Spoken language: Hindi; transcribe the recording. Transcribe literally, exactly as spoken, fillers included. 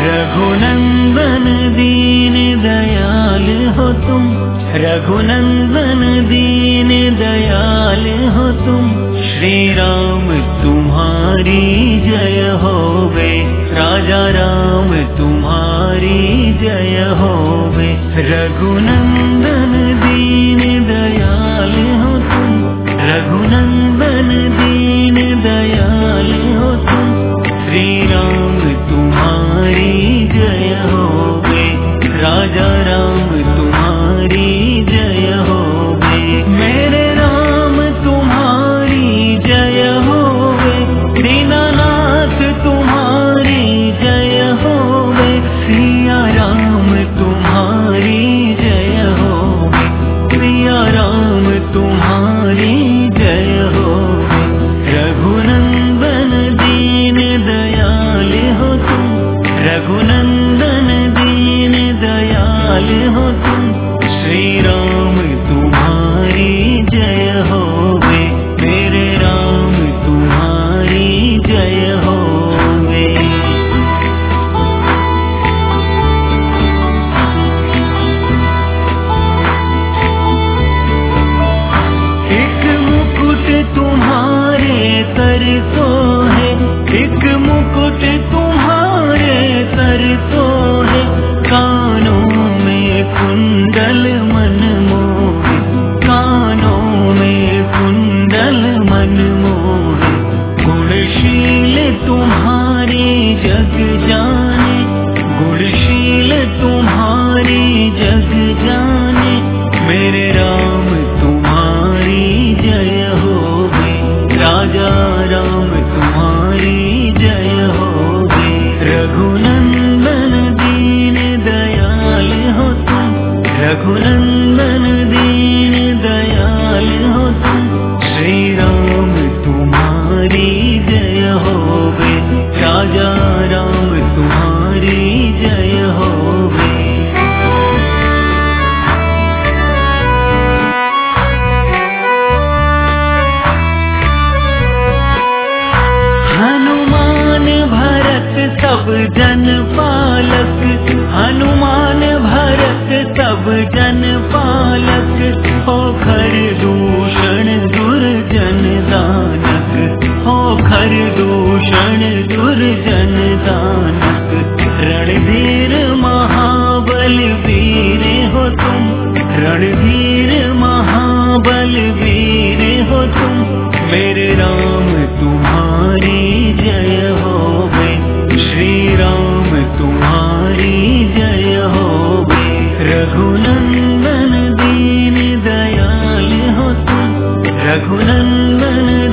रघुनंदन दीन दयाल हो तुम, रघुनंदन दीन दयाल हो तुम। श्री राम तुम्हारी जय होवे, राजा राम तुम्हारी जय होवे। रघुनंदन दीन दयाल हो तुम, रघुनंदन दीन दयाल हो तुम। श्री राम तुम्हारी जय होवे, राजा राम तुम्हारी जय होवे। मेरे राम तुम्हारी जय होवे, दीनानाथ तुम्हारी जय होवे। सिया राम तुम्हारी जय होवे, सिया राम तुम्हारी जय होवे। रघुनंदन दीन दयाल हो तुम, रघुनंदन दीन दयाल हो तुम। श्री राम तुम्हारी जय होवे, मेरे राम तुम्हारी जय होवे। एक मुकुट तुम्हारे सर तो है, एक मुकुट तुम्हारे सर तो है। कानों में कुंडल मनमोहे, कानों में कुंडल मनमोहे। गुणशील तुम्हारे जग जाने, गुणशील तुम्हारे जग जाने। मेरे राम तुम्हारी जय होवे, राजा राम तुम्हारी जय होवे। रघुनंदन दीन दयाल हो तुम, रघुनंदन दीन दयाल हो तुम। श्री राम तुम्हारी जय होवे, राजा राम तुम्हारी जय होवे। हनुमान भरत सब जन पालक, हनुमान भरत सब जन पालक। हो खर दूषण दुर्जन दानक, हो खर दूषण दुर्जन दानक। रणधीर महाबल वीर हो तुम, रणधीर महाबल वीर हो तुम। मेरे राम तुम्हारी जय होवे, श्री राम तुम्हारी जय होवे। रघुनंदन दीन दयाल हो तुम, रघुनंदन